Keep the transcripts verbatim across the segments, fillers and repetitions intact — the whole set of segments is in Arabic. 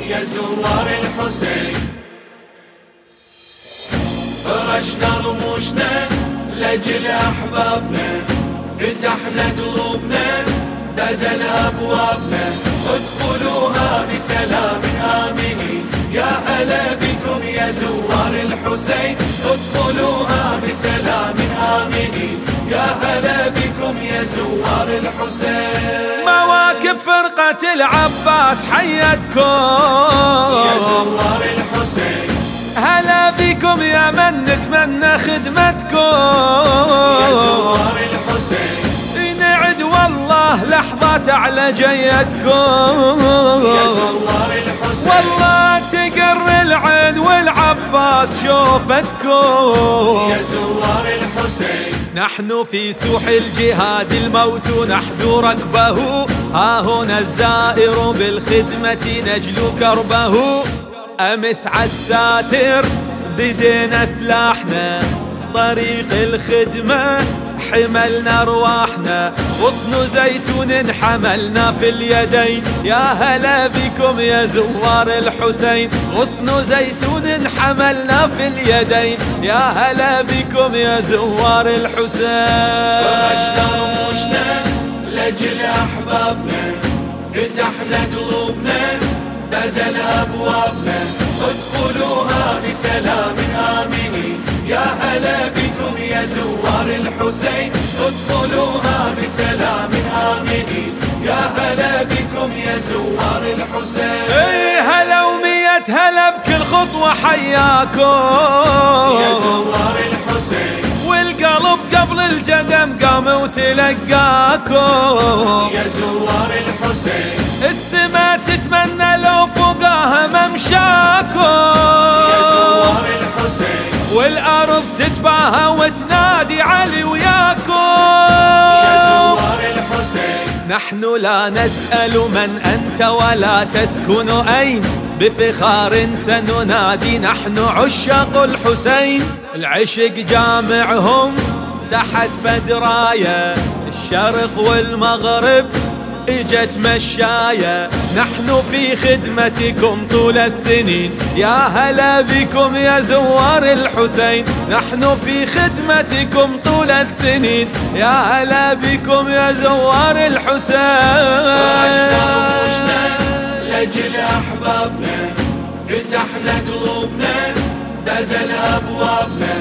يا زوار الحسين. فرشنا رموشنا لأجل أحبابنا، فتحنا قلوبنا بدل أبوابنا، ادخلوها بسلام آمنين. يا هلا بكم يا زوار الحسين، ادخلوها بسلام آمنين. يا هلا بكم يا زوار الحسين. مواكب فرقة العباس حيتكم يا زوار الحسين. هلا بكم يا من نتمنى خدمتكم يا زوار الحسين. نعد والله لحظات على جيتكم يا زوار الحسين. والله تقر العين والعباس شوفتكم يا زوار الحسين. نحن في سوح الجهاد الموت نحذو ركبه، ها هنا الزائر بالخدمة نجلو كربه. أمس عالساتر بدينا سلاحنا، طريق الخدمة حملنا ارواحنا، غصن زيتون حملنا في اليدين. يا هلا بكم يا زوار الحسين، غصن زيتون حملنا في اليدين. يا هلا بكم يا زوار الحسين. فرشنا رموشنا لأجل أحبابنا، فتحنا قلوبنا بدل أبوابنا، ادخلوها بسلام آمنين. يا هلا بكم يا زوار الحسين، ادخلوها بسلام آمنين. يا هلا بكم يا زوار الحسين. اي هلا ومية هلا بكل خطوة حياكم يا زوار الحسين. والقلب قبل الجدم قام وتلقاكم يا زوار الحسين. السما تتمنى لو فوقها ممشاكم يا زوار الحسين. والأرض تتباهى وتنادي علي وياكم يا زوار الحسين. نحن لا نسأل من أنت ولا تسكن أين، بفخار سننادي نحن عشاق الحسين. العشق جامعهم تحت فدراية، الشرق والمغرب اجت مشاية. نحن في خدمتكم طول السنين، يا هلا بكم يا زوار الحسين. نحن في خدمتكم طول السنين، يا هلا بكم يا زوار الحسين. فرشنا رموشنا لأجل أحبابنا، فتحنا قلوبنا بدل أبوابنا،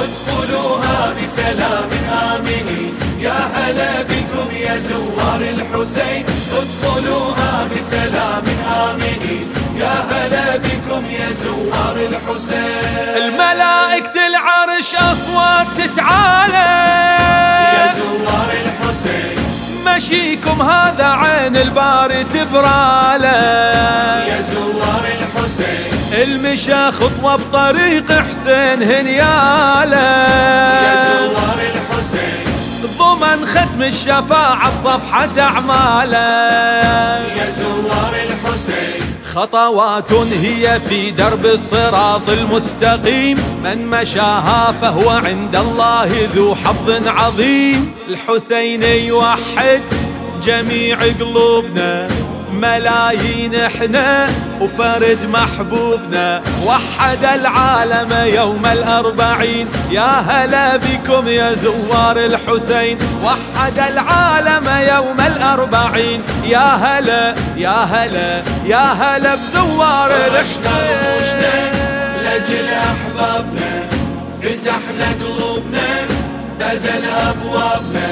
ادخلوها بسلام آمنين. يا هلا بكم يا زوار الحسين، ادخلوها بسلام آمنين. يا هلا بكم يا زوار الحسين. الملائكة العرش أصوات تتعالى يا زوار الحسين. مشيكم هذا عين الباري تبراله. يا زوار الحسين. المشى خطوة بطريق حسين هنياله. يا زوار الحسين. ضمن ختم الشفاعة بصفحة أعماله. يا زوار الحسين. خطوات هي في درب الصراط المستقيم، من مشاها فهو عند الله ذو حظ عظيم. الحسين يوحد جميع قلوبنا، ملايين احنا وفرد محبوبنا، وحد العالم يوم الأربعين. يا هلا بكم يا زوار الحسين، وحد العالم يوم الأربعين. يا هلا يا هلا يا هلا بزوار الحسين. لأجل أحبابنا فتحنا قلوبنا بدل أبوابنا،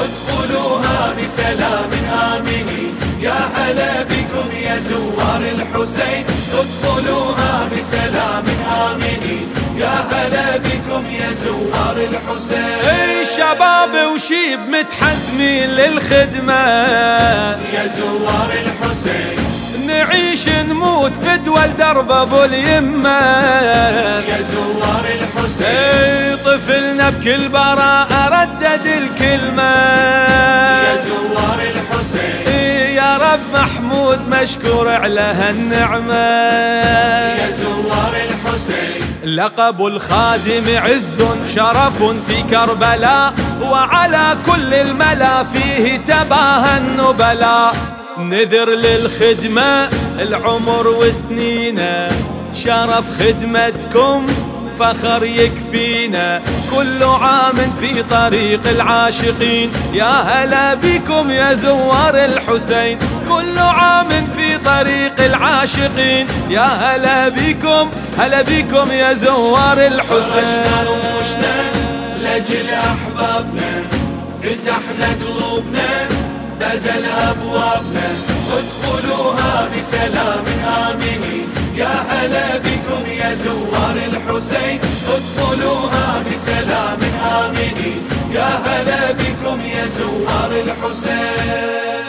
ادخلوها بسلام آمنين. يا هلا بكم يا زوار الحسين، ادخلوها بسلام آمنين. يا هلا بكم يا زوار الحسين. شباب وشيب متحزمين للخدمة، يا زوار الحسين. نعيش نموت فدوى درب ابو اليمة. يا زوار الحسين. طفلنا بكل براءة ردد الكلمة. يا زوار الحسين. يا رب محمود مشكور على هالنعمة. يا زوار الحسين. لقب الخادم عز شرف في كربلاء، وعلى كل الملا فيه تباهى النبلاء. نذر للخدمة العمر وسنينا، شرف خدمتكم فخر يكفينا، كل عام في طريق العاشقين، يا هلا بكم يا زوار الحسين، كل عام في طريق العاشقين، يا هلا بكم هلا بكم يا زوار الحسين. فرشنا رموشنا لأجل أحبابنا، فتحنا قلوبنا بدل أبوابنا، ادخلوها بسلام آمنين، يا هلا بكم يا زوار الحسين، ادخلوها بسلام آمنين، يا هلا بكم يا زوار الحسين.